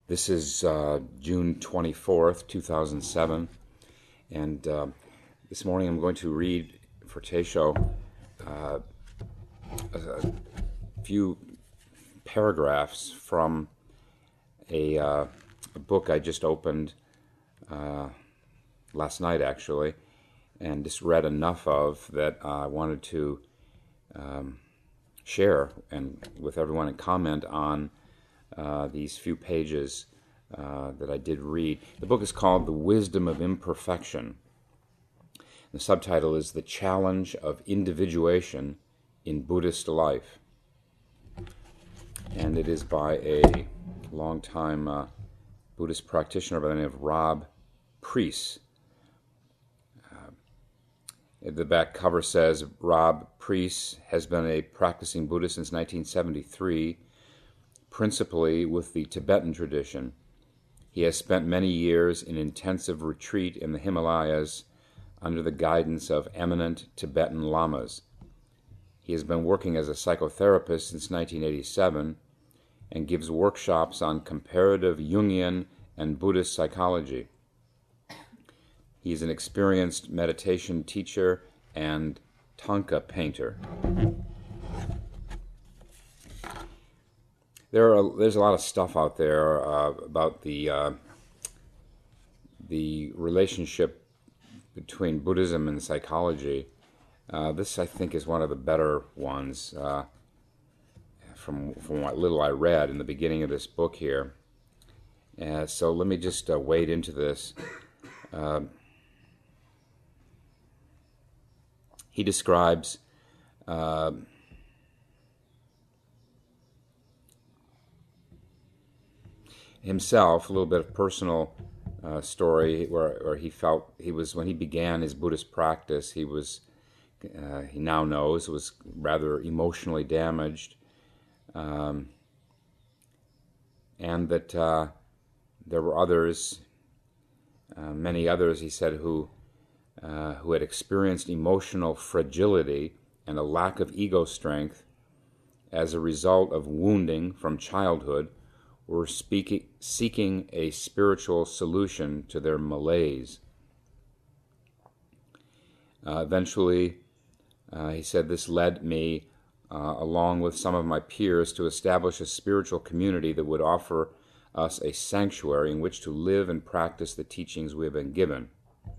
This is June 24th, 2007, and this morning I'm going to read for Teisho a few paragraphs from a book I just opened last night, actually, and just read enough of that I wanted to share and with everyone and comment on these few pages that I did read. The book is called The Wisdom of Imperfection. The subtitle is The Challenge of Individuation in Buddhist Life. And it is by a longtime Buddhist practitioner by the name of Rob Preece. The back cover says, Rob Preece has been a practicing Buddhist since 1973, principally with the Tibetan tradition. He has spent many years in intensive retreat in the Himalayas under the guidance of eminent Tibetan lamas. He has been working as a psychotherapist since 1987 and gives workshops on comparative Jungian and Buddhist psychology. He is an experienced meditation teacher and Thangka painter. There's a lot of stuff out there about the relationship between Buddhism and psychology. This, I think, is one of the better ones from what little I read in the beginning of this book here. So let me just wade into this. He describes himself, a little bit of personal story where he felt he was, when he began his Buddhist practice, he now knows, was rather emotionally damaged, and that there were others, many others, he said, who had experienced emotional fragility and a lack of ego strength as a result of wounding from childhood, were seeking a spiritual solution to their malaise. Eventually, he said, this led me, along with some of my peers, to establish a spiritual community that would offer us a sanctuary in which to live and practice the teachings we have been given.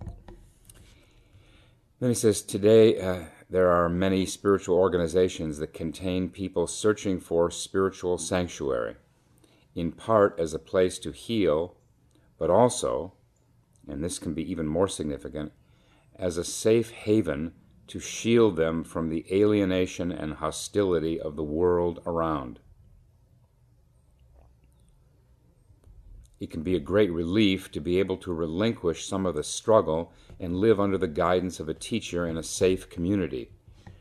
Then he says, today there are many spiritual organizations that contain people searching for spiritual sanctuary, in part as a place to heal, but also, and this can be even more significant, as a safe haven to shield them from the alienation and hostility of the world around. It can be a great relief to be able to relinquish some of the struggle and live under the guidance of a teacher in a safe community.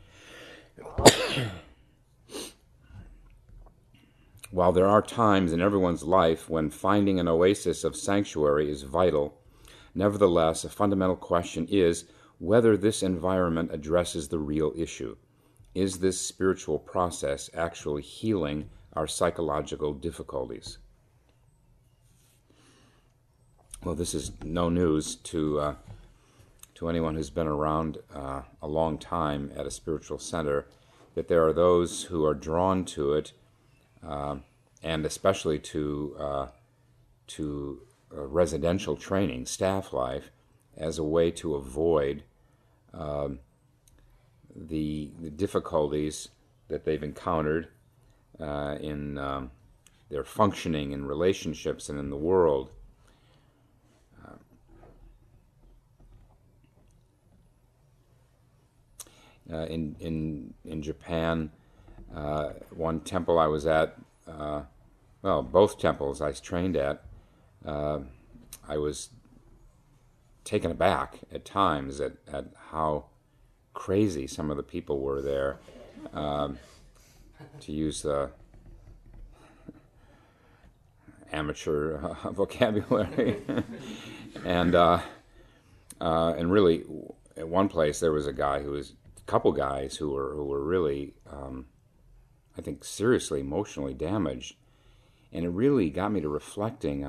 While there are times in everyone's life when finding an oasis of sanctuary is vital, nevertheless, a fundamental question is whether this environment addresses the real issue. Is this spiritual process actually healing our psychological difficulties? Well, this is no news to anyone who's been around a long time at a spiritual center, that there are those who are drawn to it, and especially to residential training, staff life, as a way to avoid the difficulties that they've encountered in their functioning in relationships and in the world. In Japan, one temple I was at, both temples I trained at, I was taken aback at times at how crazy some of the people were there, to use the amateur vocabulary. And really, at one place there was a couple guys who were really, I think, seriously emotionally damaged, And it really got me to reflecting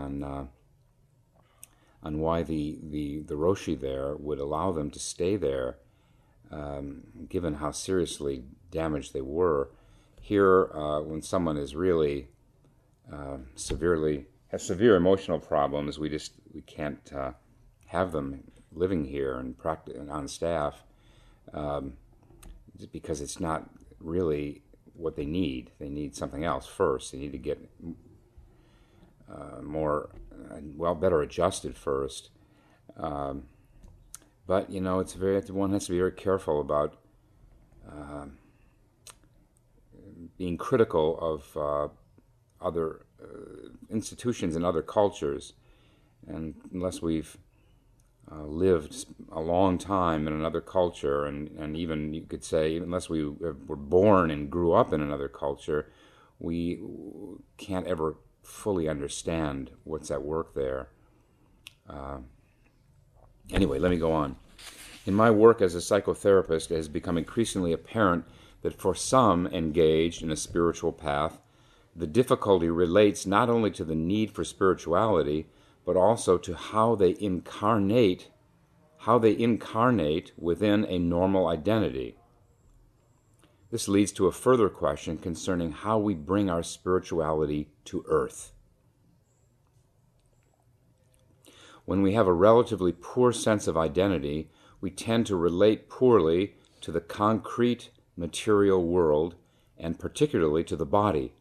on why the Roshi there would allow them to stay there, given how seriously damaged they were. Here, when someone is really has severe emotional problems, we can't have them living here and on staff, just because it's not really what they need. They need something else first. They need to get better adjusted first. But one has to be very careful about being critical of other institutions and other cultures, and unless we've lived a long time in another culture, and even you could say unless we were born and grew up in another culture, we can't ever fully understand what's at work there. Anyway, let me go on. In my work as a psychotherapist, it has become increasingly apparent that for some engaged in a spiritual path, the difficulty relates not only to the need for spirituality, but also to how they incarnate within a normal identity. This leads to a further question concerning how we bring our spirituality to earth. When we have a relatively poor sense of identity, we tend to relate poorly to the concrete material world, and particularly to the body.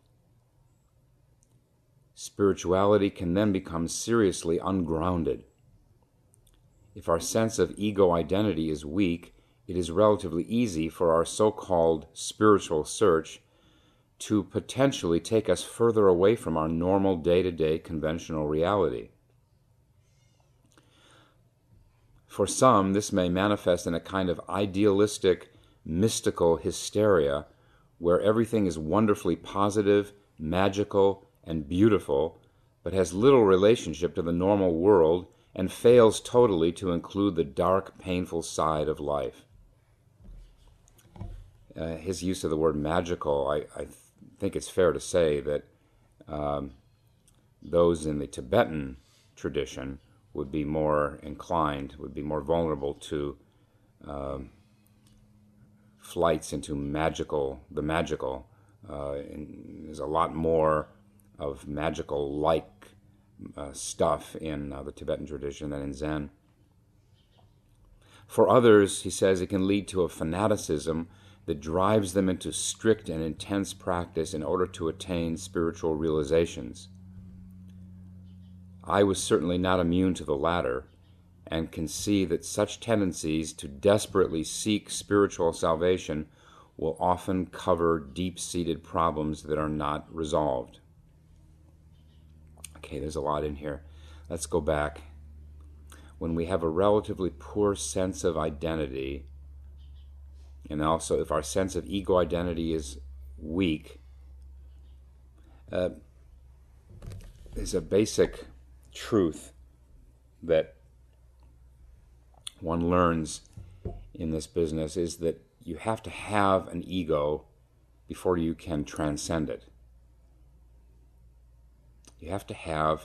Spirituality can then become seriously ungrounded. If our sense of ego identity is weak, it is relatively easy for our so-called spiritual search to potentially take us further away from our normal day-to-day conventional reality. For some, this may manifest in a kind of idealistic, mystical hysteria where everything is wonderfully positive, magical, and beautiful, but has little relationship to the normal world and fails totally to include the dark, painful side of life. His use of the word magical, I think it's fair to say that those in the Tibetan tradition would be more inclined, would be more vulnerable to flights into the magical. And there's a lot more of magical-like stuff in the Tibetan tradition than in Zen. For others, he says, it can lead to a fanaticism that drives them into strict and intense practice in order to attain spiritual realizations. I was certainly not immune to the latter, and can see that such tendencies to desperately seek spiritual salvation will often cover deep-seated problems that are not resolved. Okay, there's a lot in here. Let's go back. When we have a relatively poor sense of identity, and also if our sense of ego identity is weak, there's a basic truth that one learns in this business, is that you have to have an ego before you can transcend it. You have to have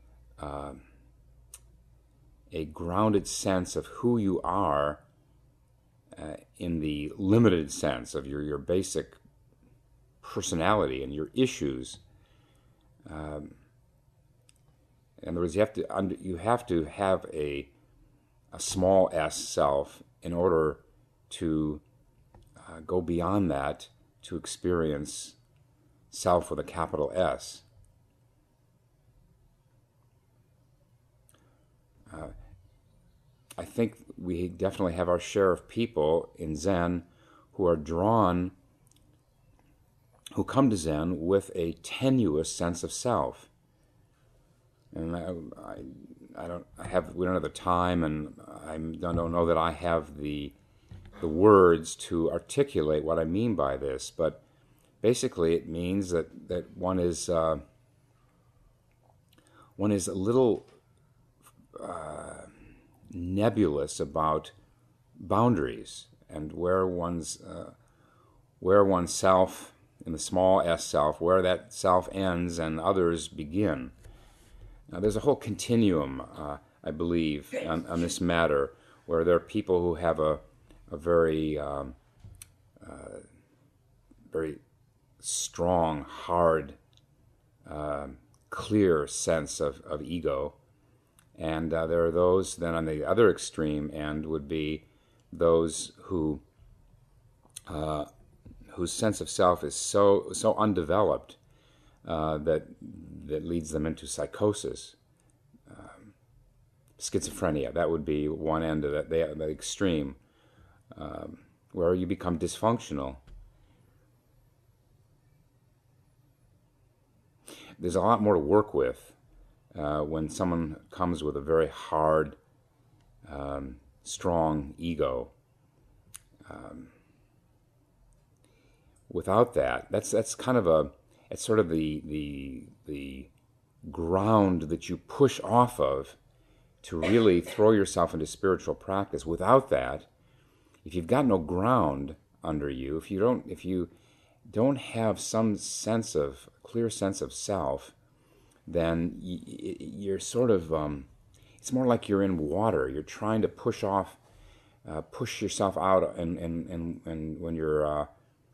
a grounded sense of who you are in the limited sense of your basic personality and your issues. In other words, you have to have a small s self in order to go beyond that to experience self with a capital S. I think we definitely have our share of people in Zen who come to Zen with a tenuous sense of self. And we don't have the time, and I don't know that I have the words to articulate what I mean by this, but basically it means that one is a little nebulous about boundaries and where oneself in the small S self, where that self ends and others begin. Now, there's a whole continuum, I believe, on this matter, where there are people who have a very, very strong, hard, clear sense of ego. And there are those then on the other extreme end would be those whose sense of self is so undeveloped that leads them into psychosis, schizophrenia. That would be one end of that, the extreme, where you become dysfunctional. There's a lot more to work with when someone comes with a very hard, strong ego. Without that, that's kind of it's sort of the ground that you push off of to really throw yourself into spiritual practice. Without that, if you've got no ground under you, if you don't have some clear sense of self, then you're sort of, it's more like you're in water. You're trying to push yourself out, and when you're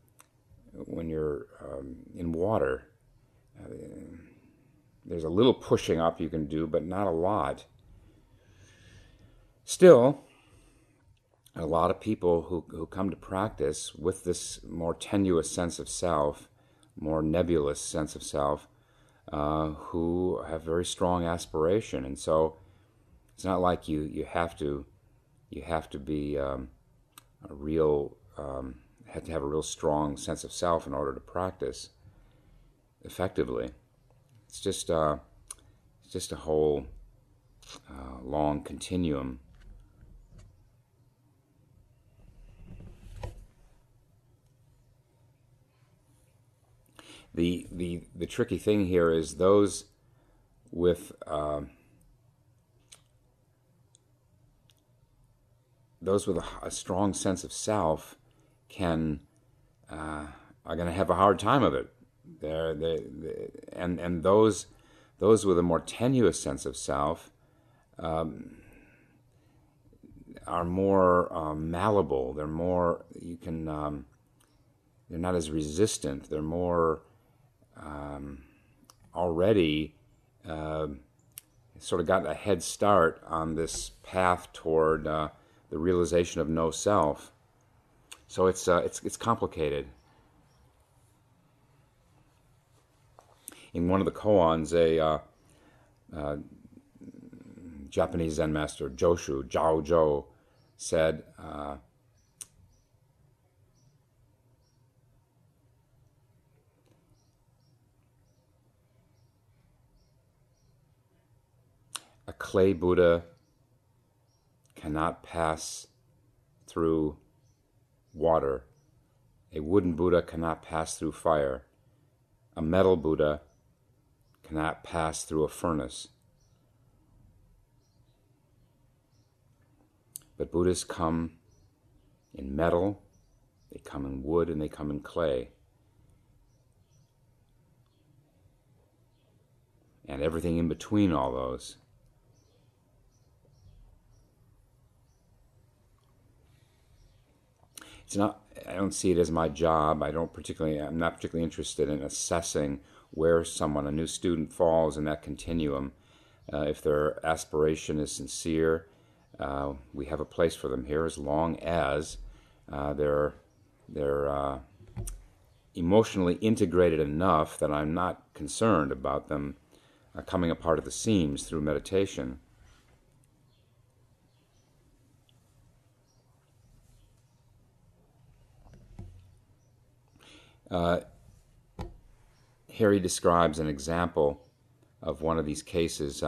in water, there's a little pushing up you can do, but not a lot. Still, a lot of people who come to practice with this more tenuous sense of self, more nebulous sense of self, who have very strong aspiration, and so it's not like you have to be have to have a real strong sense of self in order to practice effectively. It's just a whole long continuum. The tricky thing here is those with a strong sense of self are going to have a hard time of it. And those with a more tenuous sense of self are more malleable. They're more they're not as resistant. They're more already sort of got a head start on this path toward the realization of no self. So it's complicated. In one of the koans, a Japanese Zen master, Joshu, Zhao Zhou, said, a clay Buddha cannot pass through water. A wooden Buddha cannot pass through fire. A metal Buddha cannot pass through a furnace. But Buddhas come in metal, they come in wood, and they come in clay. And everything in between all those. I don't see it as my job. I'm not particularly interested in assessing where a new student falls in that continuum. If their aspiration is sincere, we have a place for them here as long as they're emotionally integrated enough that I'm not concerned about them coming apart at the seams through meditation. Here he describes an example of one of these cases.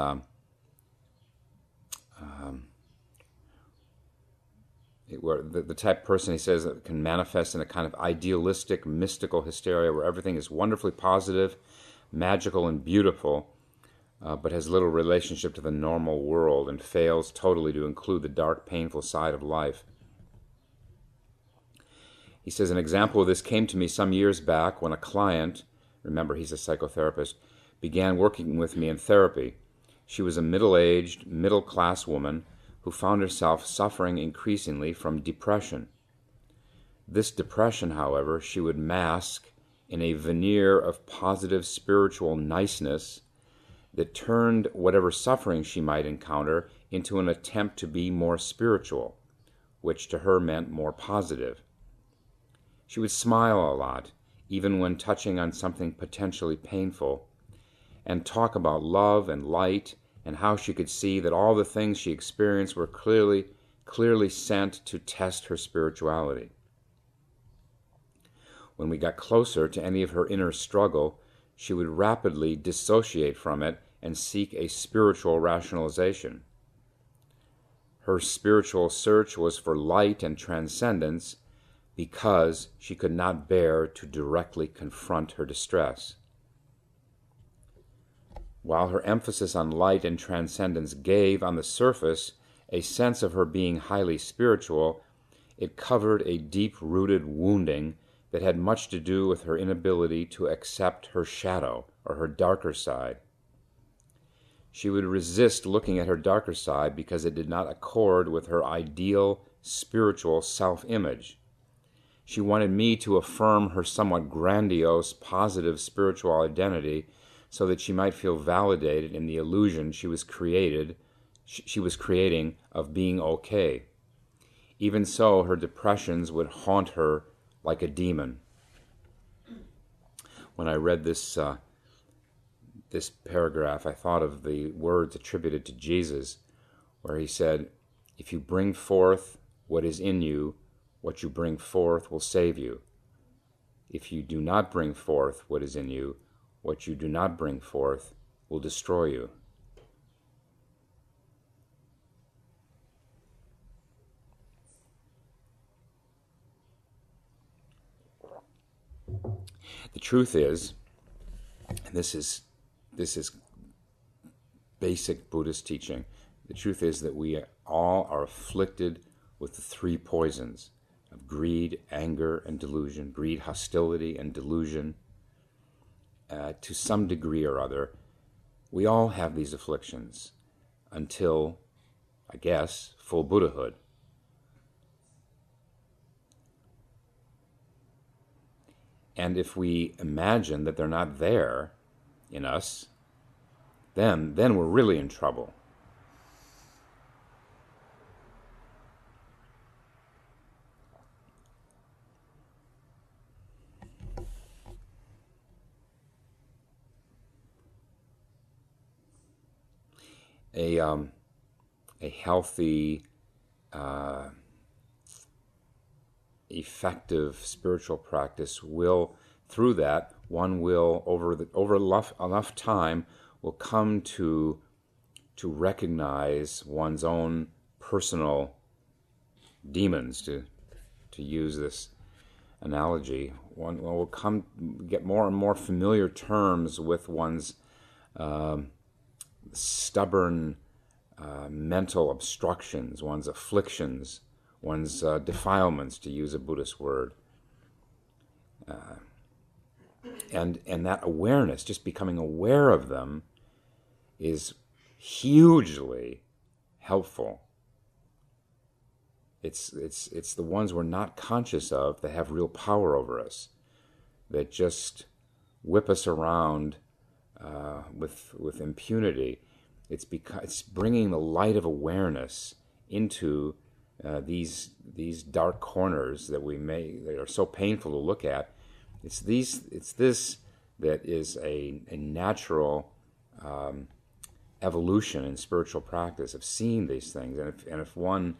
Where the type of person, he says, that can manifest in a kind of idealistic, mystical hysteria where everything is wonderfully positive, magical, and beautiful, but has little relationship to the normal world and fails totally to include the dark, painful side of life. He says, an example of this came to me some years back when a client, remember he's a psychotherapist, began working with me in therapy. She was a middle-aged, middle-class woman who found herself suffering increasingly from depression. This depression, however, she would mask in a veneer of positive spiritual niceness that turned whatever suffering she might encounter into an attempt to be more spiritual, which to her meant more positive. She would smile a lot, even when touching on something potentially painful, and talk about love and light and how she could see that all the things she experienced were clearly sent to test her spirituality. When we got closer to any of her inner struggle, she would rapidly dissociate from it and seek a spiritual rationalization. Her spiritual search was for light and transcendence because she could not bear to directly confront her distress. While her emphasis on light and transcendence gave, on the surface, a sense of her being highly spiritual, it covered a deep-rooted wounding that had much to do with her inability to accept her shadow or her darker side. She would resist looking at her darker side because it did not accord with her ideal spiritual self-image. She wanted me to affirm her somewhat grandiose, positive spiritual identity so that she might feel validated in the illusion she was creating of being okay. Even so, her depressions would haunt her like a demon. When I read this paragraph, I thought of the words attributed to Jesus, where he said, "If you bring forth what is in you, what you bring forth will save you. If you do not bring forth what is in you, what you do not bring forth will destroy you." The truth is, and this is basic Buddhist teaching, the truth is that we all are afflicted with the three poisons of greed, anger, and delusion, greed, hostility, and delusion. To some degree or other, we all have these afflictions until, I guess, full Buddhahood. And if we imagine that they're not there in us, then we're really in trouble. A healthy, effective spiritual practice will, through that, one will, over enough time, will come to recognize one's own personal demons, to use this analogy. One will get more and more familiar terms with one's stubborn mental obstructions, one's afflictions, one's defilements, to use a Buddhist word. And that awareness, just becoming aware of them, is hugely helpful. It's the ones we're not conscious of that have real power over us, that just whip us around with impunity. It's bringing the light of awareness into these dark corners that are so painful to look at. It's this that is a natural evolution in spiritual practice of seeing these things. And if one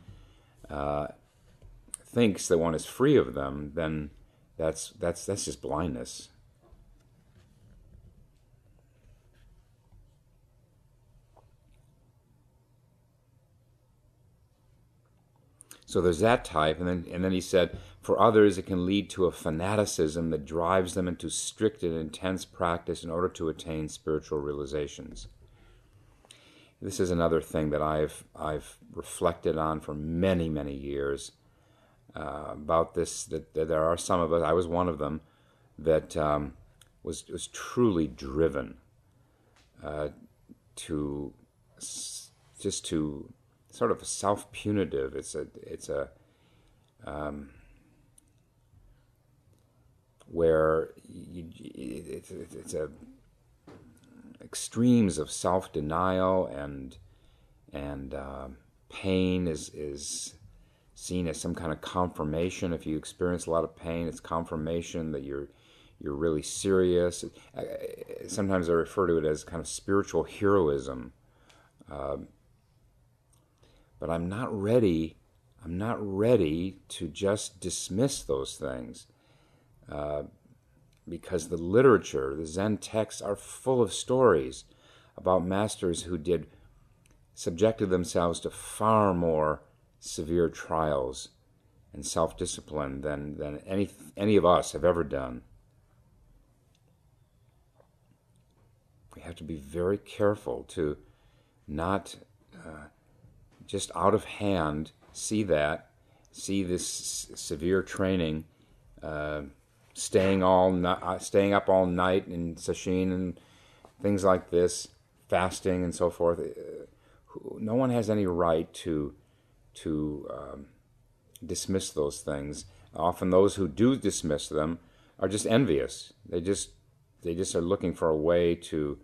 thinks that one is free of them, then that's just blindness. So there's that type, and then he said, for others it can lead to a fanaticism that drives them into strict and intense practice in order to attain spiritual realizations. This is another thing that I've reflected on for many, many years. about this, that there are some of us, I was one of them, that was truly driven to just to sort of self-punitive. Where it's a extremes of self-denial and pain is seen as some kind of confirmation. If you experience a lot of pain, it's confirmation that you're really serious. Sometimes I refer to it as kind of spiritual heroism. But I'm not ready to just dismiss those things. Because the literature, the Zen texts are full of stories about masters who subjected themselves to far more severe trials and self-discipline than any of us have ever done. We have to be very careful to not just out of hand see this severe training, staying up all night in sesshin and things like this, fasting and so forth. No one has any right to dismiss those things. Often those who do dismiss them are just envious. They just are looking for a way to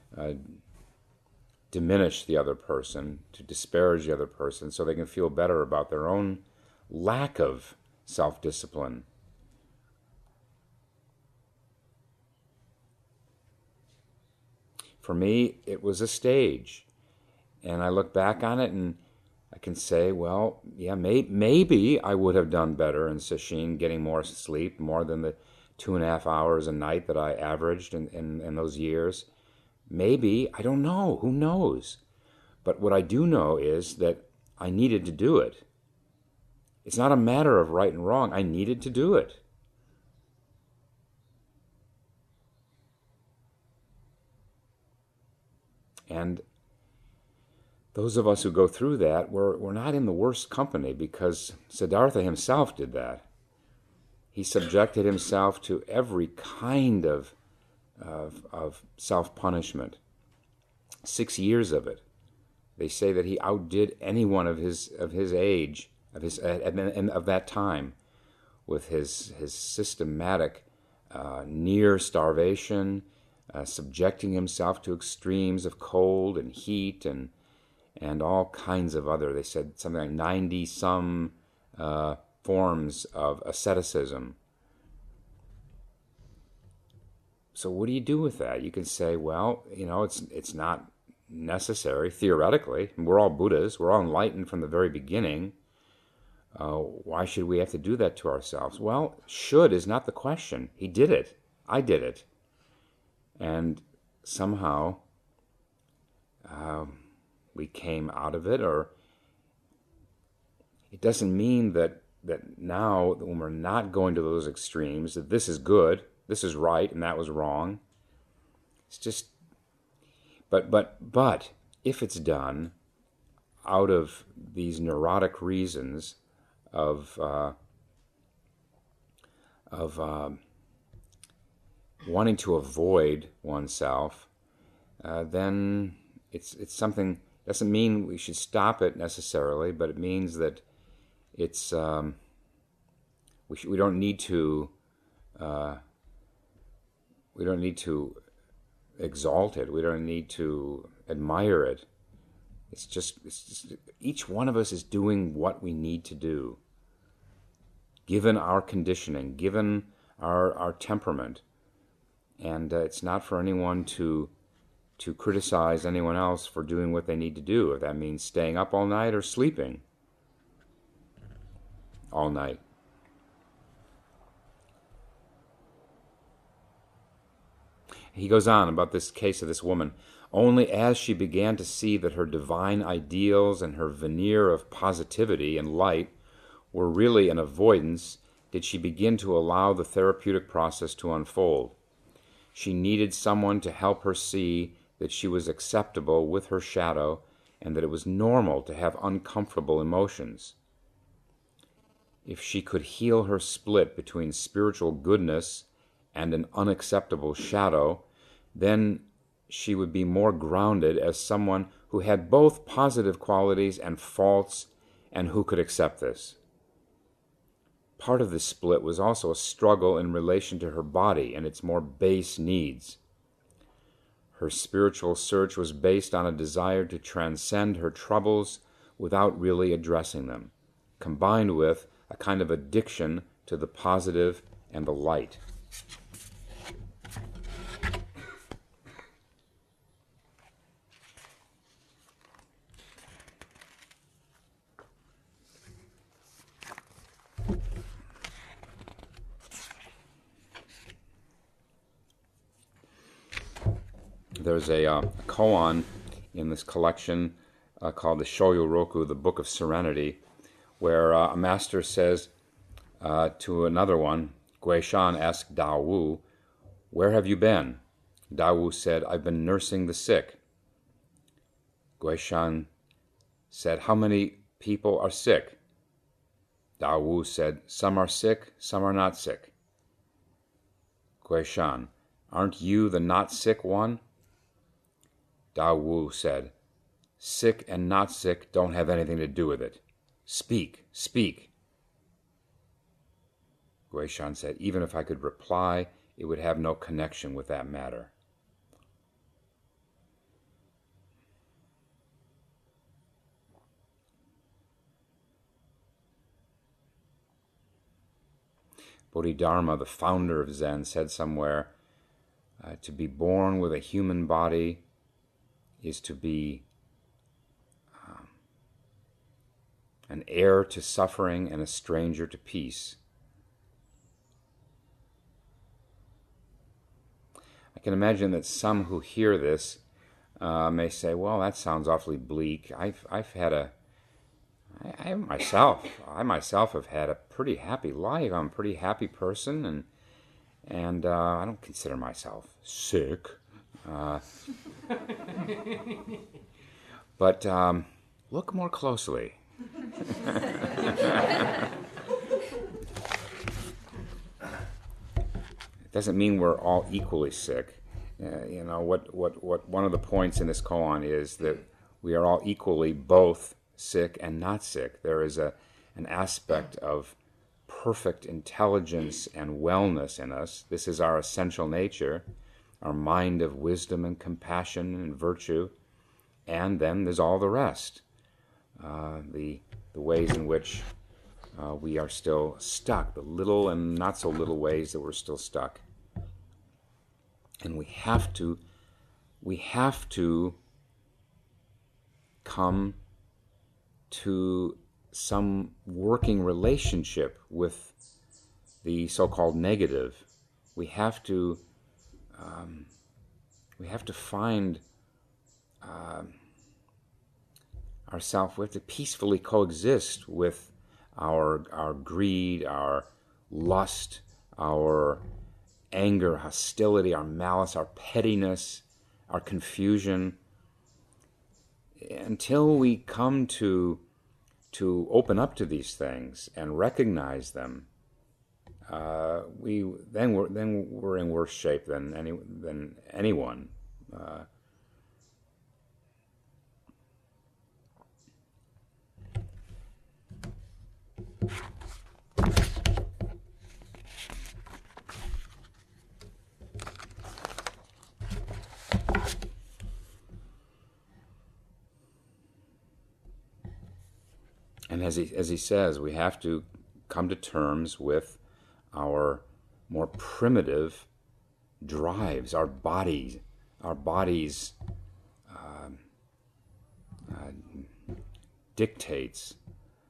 diminish the other person, to disparage the other person, so they can feel better about their own lack of self-discipline. For me, it was a stage, and I look back on it and I can say, well, yeah, maybe I would have done better in sesshin, getting more sleep, more than the 2.5 hours a night that I averaged in those years. Maybe, I don't know, who knows? But what I do know is that I needed to do it. It's not a matter of right and wrong. I needed to do it. And those of us who go through that, we're not in the worst company, because Siddhartha himself did that. He subjected himself to every kind of self-punishment. 6 years of it. They say that he outdid anyone of his age, of that time, with his systematic near starvation, subjecting himself to extremes of cold and heat and all kinds of other. They said something like 90-some forms of asceticism. So what do you do with that? You can say, well, it's not necessary, theoretically. We're all Buddhas. We're all enlightened from the very beginning. Why should we have to do that to ourselves? Well, should is not the question. He did it. I did it. And somehow we came out of it. Or it doesn't mean that now, when we're not going to those extremes, that this is good, this is right, and that was wrong. It's just, but if it's done out of these neurotic reasons of wanting to avoid oneself, then it's something. Doesn't mean we should stop it necessarily, but it means that it's we don't need to exalt it. We don't need to admire it. It's just each one of us is doing what we need to do, given our conditioning, given our temperament. And it's not for anyone to criticize anyone else for doing what they need to do, if that means staying up all night or sleeping all night. He goes on about this case of this woman. Only as she began to see that her divine ideals and her veneer of positivity and light were really an avoidance did she begin to allow the therapeutic process to unfold. She needed someone to help her see that she was acceptable with her shadow and that it was normal to have uncomfortable emotions. if she could heal her split between spiritual goodness and an unacceptable shadow, then she would be more grounded as someone who had both positive qualities and faults and who could accept this. Part of the split was also a struggle in relation to her body and its more base needs. Her spiritual search was based on a desire to transcend her troubles without really addressing them, combined with a kind of addiction to the positive and the light. There's a koan in this collection called the Shoyo-roku, the Book of Serenity, where a master says to another one, Guishan asked Dao Wu, "Where have you been?" Dao Wu said, "I've been nursing the sick." Guishan said, "How many people are sick?" Dao Wu said, "Some are sick, some are not sick." Guishan, "Aren't you the not sick one?" Dao Wu said, "Sick and not sick don't have anything to do with it. Speak, speak." Guishan said, "Even if I could reply, it would have no connection with that matter." Bodhidharma, the founder of Zen, said somewhere, to be born with a human body is to be an heir to suffering and a stranger to peace. I can imagine that some who hear this may say, "Well, that sounds awfully bleak. I myself have had a pretty happy life. I'm a pretty happy person, and I don't consider myself sick." But look more closely. It doesn't mean we're all equally sick. What one of the points in this koan is that we are all equally both sick and not sick. There is an aspect of perfect intelligence and wellness in us. This is our essential nature, our mind of wisdom and compassion and virtue. And then there's all the rest, the ways in which we are still stuck, the little and not so little ways that we're still stuck. And we have to come to some working relationship with the so-called negative. We have to find ourselves. We have to peacefully coexist with our greed, our lust, our anger, hostility, our malice, our pettiness, our confusion, until we come to open up to these things and recognize them. We're in worse shape than anyone. And as he says, we have to come to terms with our more primitive drives, our bodies dictates.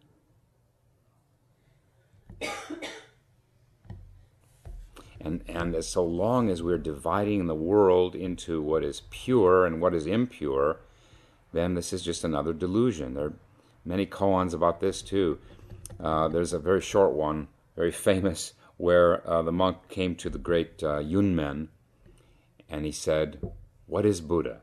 And as so long as we're dividing the world into what is pure and what is impure, then this is just another delusion. There are many koans about this too. There's a very short one, very famous, where the monk came to the great Yunmen, and he said, "What is Buddha?"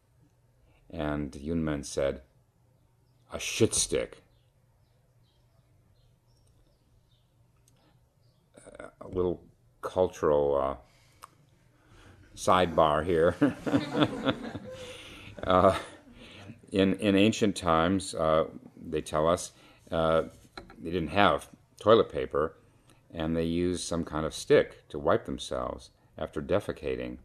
And Yunmen said, "A shit stick." little cultural sidebar here. In ancient times, they tell us, they didn't have toilet paper, and they used some kind of stick to wipe themselves after defecating.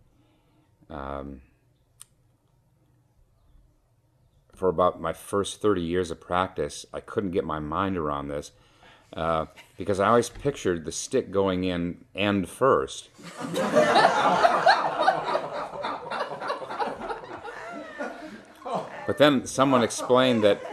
For about my first 30 years of practice, I couldn't get my mind around this because I always pictured the stick going in end first. But then someone explained that.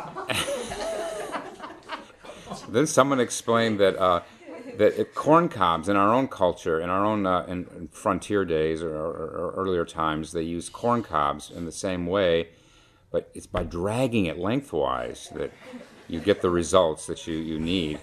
That corn cobs in our own culture, in our own in frontier days or earlier times, they used corn cobs in the same way, but it's by dragging it lengthwise that you get the results that you need.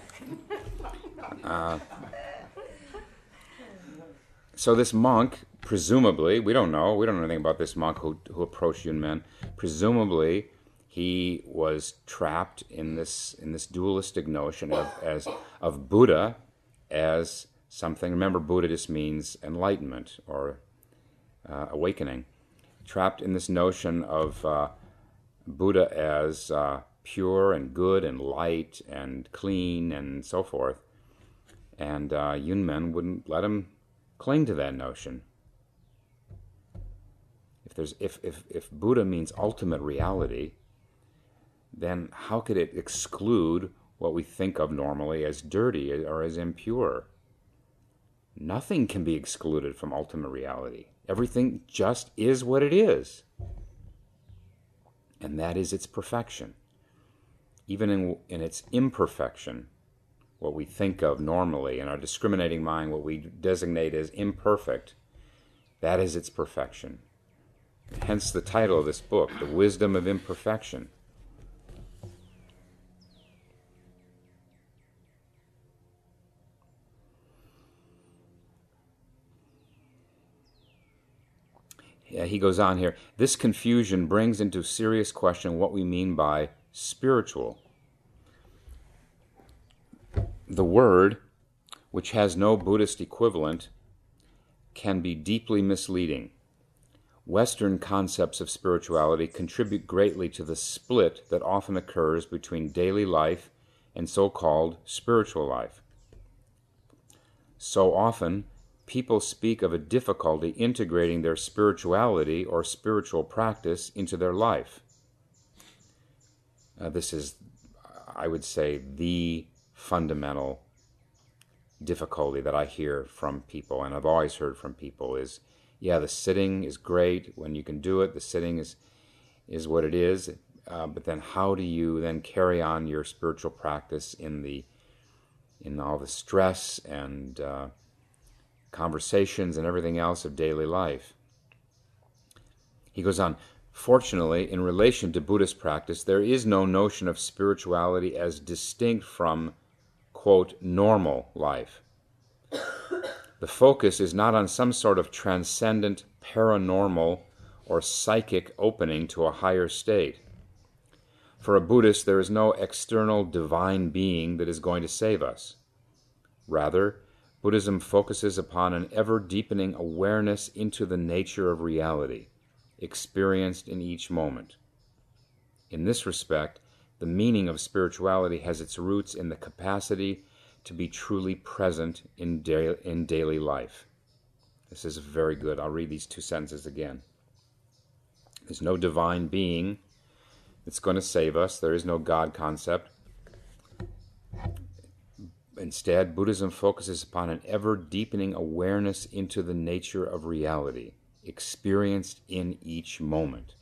So this monk, presumably, we don't know anything about this monk who approached Yunmen. Presumably, he was trapped in this dualistic notion of Buddha as something. Remember, Buddha just means enlightenment or awakening. Trapped in this notion of Buddha as pure and good and light and clean and so forth. And Yunmen wouldn't let him cling to that notion. If Buddha means ultimate reality, then how could it exclude what we think of normally as dirty or as impure? Nothing can be excluded from ultimate reality. Everything just is what it is. And that is its perfection. Even in its imperfection, what we think of normally in our discriminating mind, what we designate as imperfect, that is its perfection. Hence the title of this book, The Wisdom of Imperfection. He goes on here, this confusion brings into serious question what we mean by spiritual. The word, which has no Buddhist equivalent, can be deeply misleading. Western concepts of spirituality contribute greatly to the split that often occurs between daily life and so-called spiritual life. So often, people speak of a difficulty integrating their spirituality or spiritual practice into their life. This is, I would say, the fundamental difficulty that I hear from people, and I've always heard from people, is, yeah, the sitting is great when you can do it. The sitting is what it is. But then how do you then carry on your spiritual practice in all the stress and conversations and everything else of daily life? He goes on, fortunately, in relation to Buddhist practice, there is no notion of spirituality as distinct from, quote, normal life. The focus is not on some sort of transcendent, paranormal, or psychic opening to a higher state. For a Buddhist, there is no external divine being that is going to save us. Rather, Buddhism focuses upon an ever-deepening awareness into the nature of reality, experienced in each moment. In this respect, the meaning of spirituality has its roots in the capacity to be truly present in daily life. This is very good. I'll read these two sentences again. There's no divine being that's going to save us. There is no God concept. Instead, Buddhism focuses upon an ever-deepening awareness into the nature of reality, experienced in each moment,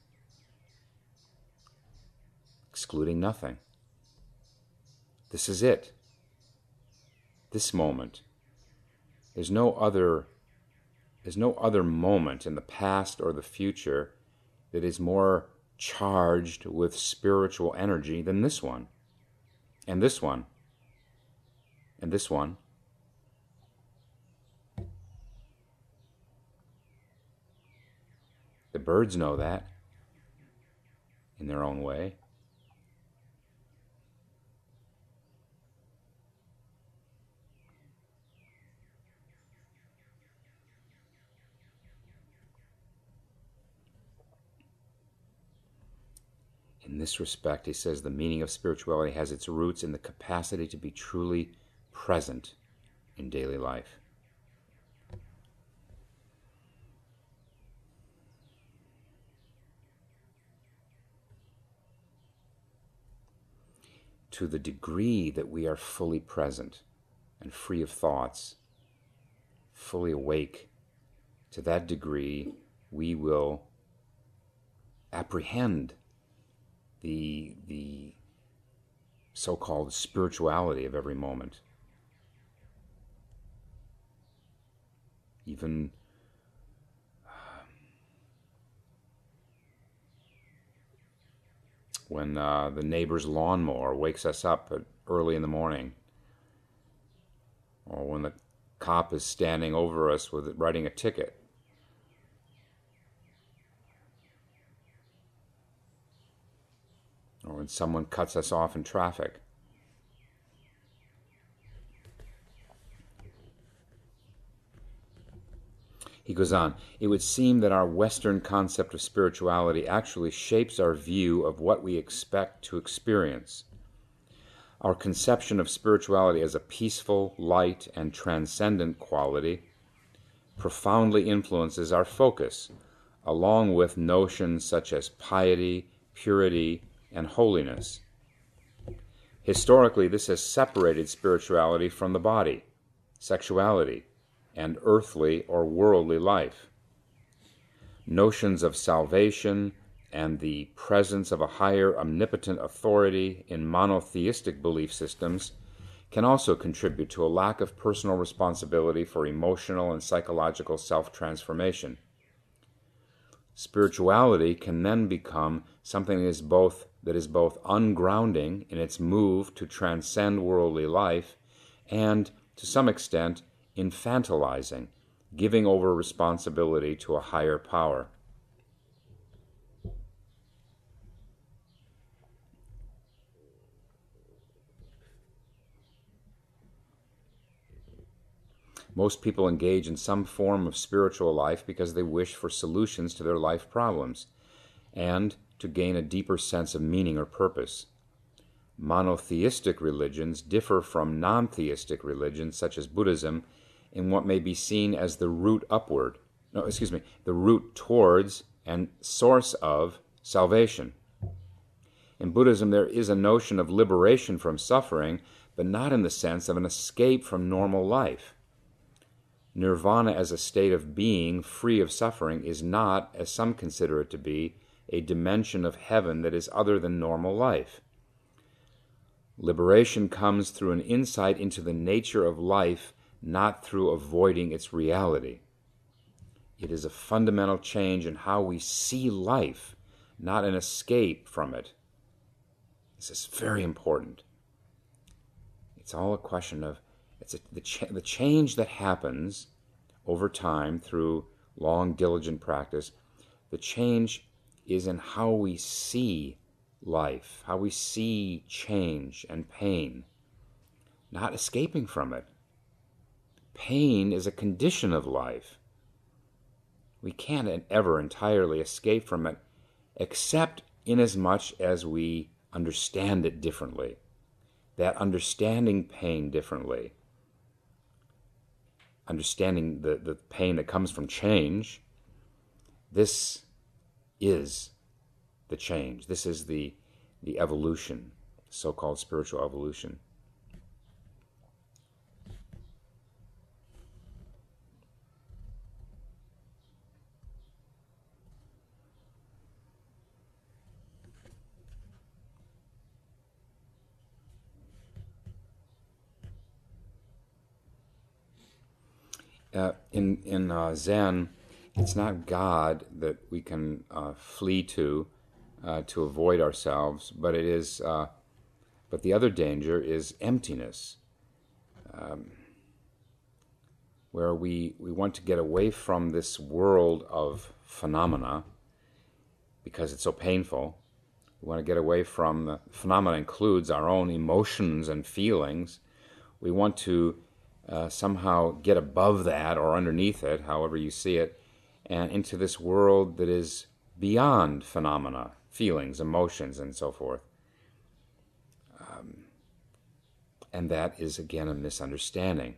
excluding nothing. This is it. This moment. There's no other moment in the past or the future that is more charged with spiritual energy than this one, and this one, and this one. The birds know that in their own way. In this respect, he says the meaning of spirituality has its roots in the capacity to be truly present in daily life. To the degree that we are fully present and free of thoughts, fully awake, to that degree we will apprehend the so-called spirituality of every moment. Even when the neighbor's lawnmower wakes us up early in the morning, or when the cop is standing over us writing a ticket. Or when someone cuts us off in traffic. He goes on, it would seem that our Western concept of spirituality actually shapes our view of what we expect to experience. Our conception of spirituality as a peaceful, light, and transcendent quality profoundly influences our focus, along with notions such as piety, purity, and holiness. Historically, this has separated spirituality from the body, sexuality, and earthly or worldly life. Notions of salvation and the presence of a higher omnipotent authority in monotheistic belief systems can also contribute to a lack of personal responsibility for emotional and psychological self-transformation. Spirituality can then become something that is both ungrounding in its move to transcend worldly life and, to some extent, infantilizing, giving over responsibility to a higher power. Most people engage in some form of spiritual life because they wish for solutions to their life problems and to gain a deeper sense of meaning or purpose. Monotheistic religions differ from non-theistic religions such as Buddhism in what may be seen as the route towards and source of salvation. In Buddhism, there is a notion of liberation from suffering, but not in the sense of an escape from normal life. Nirvana as a state of being free of suffering is not, as some consider it to be, a dimension of heaven that is other than normal life. Liberation comes through an insight into the nature of life, not through avoiding its reality. It is a fundamental change in how we see life, not an escape from it. This is very important. It's all a question of the change that happens over time through long, diligent practice. The change is in how we see life, how we see change and pain, not escaping from it. Pain is a condition of life. We can't ever entirely escape from it, except inasmuch as we understand it differently. That understanding pain differently, understanding the pain that comes from change, this is the change. This is the evolution, so-called spiritual evolution. In Zen, it's not God that we can flee to avoid ourselves, but it is. But the other danger is emptiness, where we want to get away from this world of phenomena because it's so painful. We want to get away from the phenomena includes our own emotions and feelings. We want to somehow get above that or underneath it, however you see it, and into this world that is beyond phenomena, feelings, emotions, and so forth. And that is, again, a misunderstanding.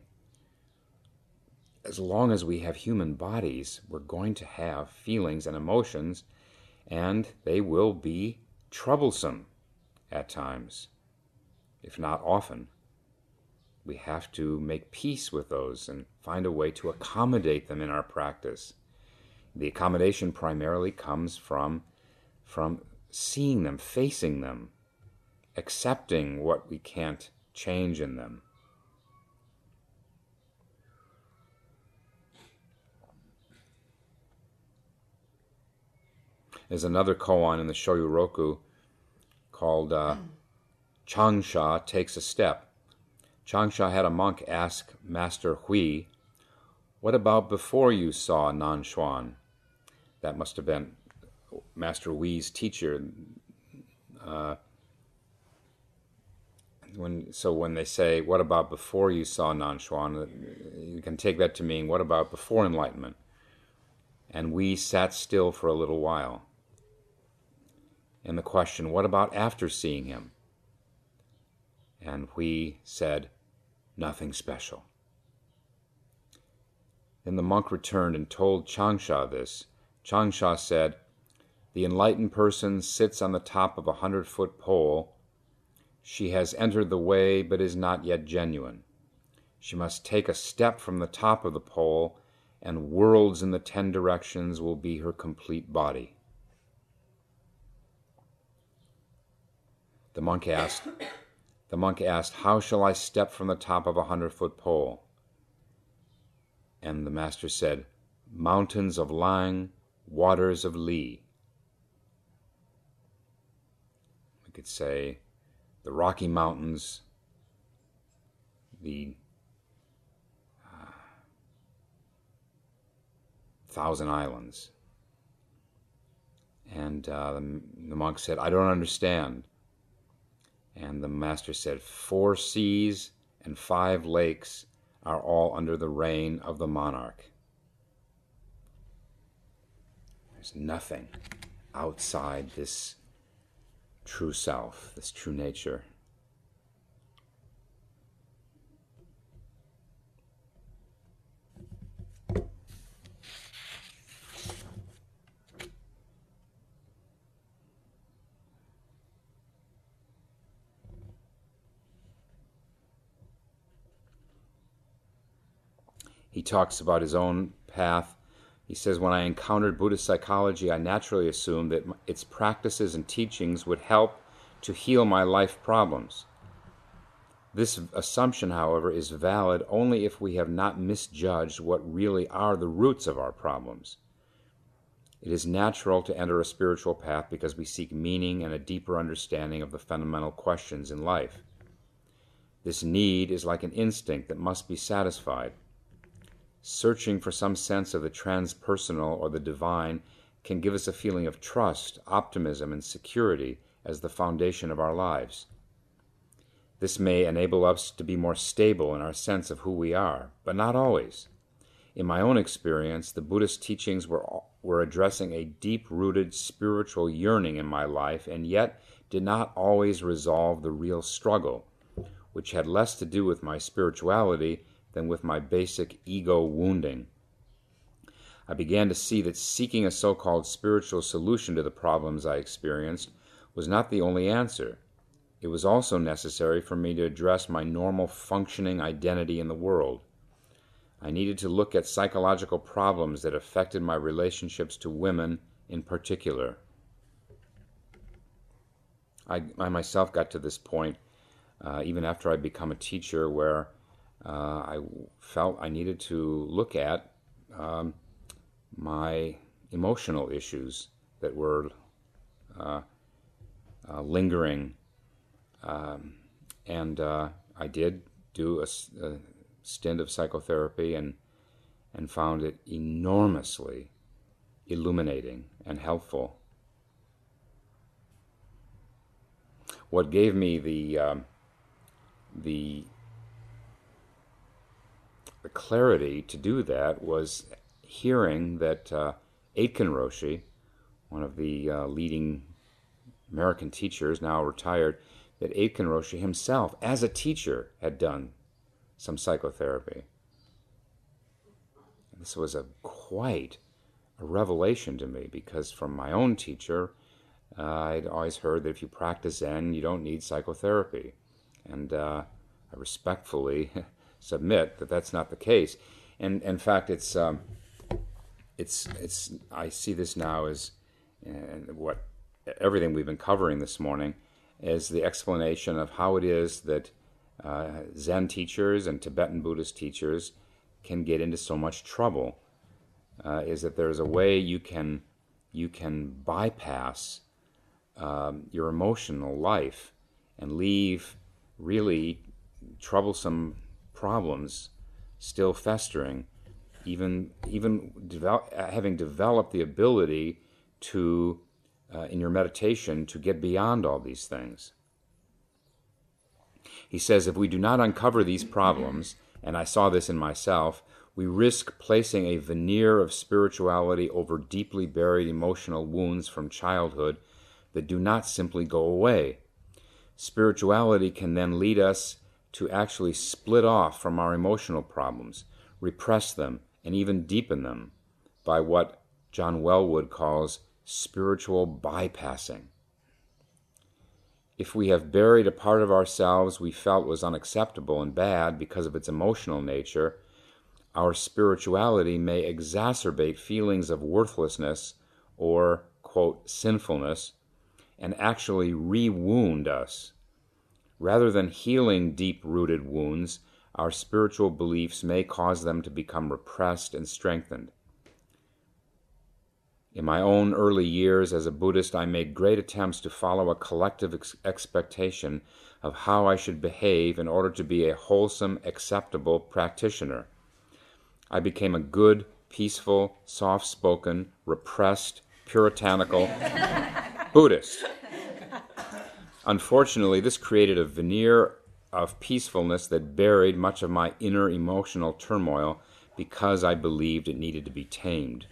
As long as we have human bodies, we're going to have feelings and emotions, and they will be troublesome at times, if not often. We have to make peace with those and find a way to accommodate them in our practice. The accommodation primarily comes from seeing them, facing them, accepting what we can't change in them. There's another koan in the Shoyoroku called Changsha Takes a Step. Changsha had a monk ask Master Hui, "What about before you saw Nanxuan?" That must have been Master Hui's teacher. When they say, "What about before you saw Nanxuan?" you can take that to mean, what about before enlightenment? And we sat still for a little while. And the question, what about after seeing him? And we said, nothing special. Then the monk returned and told Changsha this. Changsha said, "The enlightened person sits on the top of a 100-foot pole. She has entered the way, but is not yet genuine. She must take a step from the top of the pole, and worlds in the 10 directions will be her complete body." The monk asked, "How shall I step from the top of a 100-foot pole?" And the master said, "Mountains of Lang, waters of Li." We could say the Rocky Mountains, the Thousand Islands. And the monk said, "I don't understand." And the master said, 4 seas and 5 lakes are all under the reign of the monarch. There's nothing outside this true self, this true nature. He talks about his own path. He says, "When I encountered Buddhist psychology, I naturally assumed that its practices and teachings would help to heal my life problems. This assumption, however, is valid only if we have not misjudged what really are the roots of our problems. It is natural to enter a spiritual path because we seek meaning and a deeper understanding of the fundamental questions in life. This need is like an instinct that must be satisfied. Searching for some sense of the transpersonal or the divine can give us a feeling of trust, optimism, and security as the foundation of our lives. This may enable us to be more stable in our sense of who we are, but not always. In my own experience, the Buddhist teachings were addressing a deep-rooted spiritual yearning in my life, and yet did not always resolve the real struggle, which had less to do with my spirituality than with my basic ego wounding. I began to see that seeking a so-called spiritual solution to the problems I experienced was not the only answer. It was also necessary for me to address my normal functioning identity in the world. I needed to look at psychological problems that affected my relationships to women in particular. I myself got to this point, even after I'd become a teacher, where I felt I needed to look at my emotional issues that were lingering. And I did do a stint of psychotherapy and found it enormously illuminating and helpful. What gave me the clarity to do that was hearing that Aitken Roshi, one of the leading American teachers, now retired, that Aitken Roshi himself, as a teacher, had done some psychotherapy. This was quite a revelation to me, because from my own teacher, I'd always heard that if you practice Zen, you don't need psychotherapy. And I respectfully submit that that's not the case. And in fact, I see this now as everything we've been covering this morning as the explanation of how it is that Zen teachers and Tibetan Buddhist teachers can get into so much trouble. Is that there's a way you can bypass your emotional life and leave really troublesome problems still festering, even having developed the ability to, in your meditation, to get beyond all these things. He says, if we do not uncover these problems, and I saw this in myself, we risk placing a veneer of spirituality over deeply buried emotional wounds from childhood that do not simply go away. Spirituality can then lead us to actually split off from our emotional problems, repress them, and even deepen them by what John Welwood calls spiritual bypassing. If we have buried a part of ourselves we felt was unacceptable and bad because of its emotional nature, our spirituality may exacerbate feelings of worthlessness or, quote, sinfulness, and actually re-wound us. Rather than healing deep-rooted wounds, our spiritual beliefs may cause them to become repressed and strengthened. In my own early years as a Buddhist, I made great attempts to follow a collective expectation of how I should behave in order to be a wholesome, acceptable practitioner. I became a good, peaceful, soft-spoken, repressed, puritanical Buddhist. Unfortunately, this created a veneer of peacefulness that buried much of my inner emotional turmoil because I believed it needed to be tamed.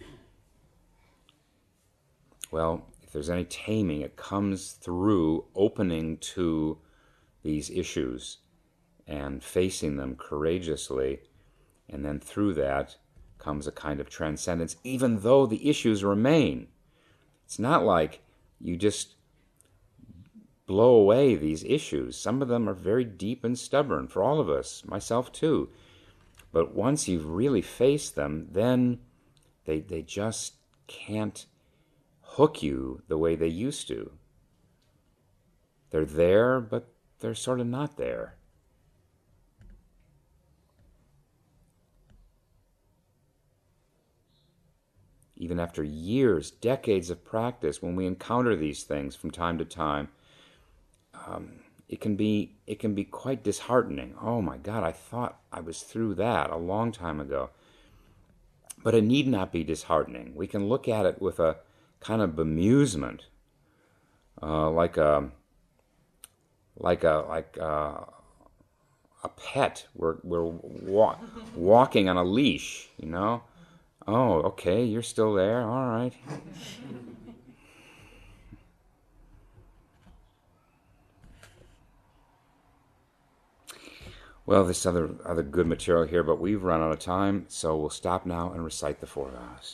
Well, if there's any taming, it comes through opening to these issues and facing them courageously, and then through that comes a kind of transcendence, even though the issues remain. It's not like you just blow away these issues. Some of them are very deep and stubborn for all of us, myself too. But once you've really faced them, then they just can't hook you the way they used to. They're there, but they're sort of not there. Even after years, decades of practice, when we encounter these things from time to time, it can be quite disheartening. Oh my God, I thought I was through that a long time ago. But it need not be disheartening. We can look at it with a kind of bemusement, like a pet. We're walking on a leash, you know. Oh, okay, you're still there. All right. Well, there's other good material here, but we've run out of time, so we'll stop now and recite the four vows.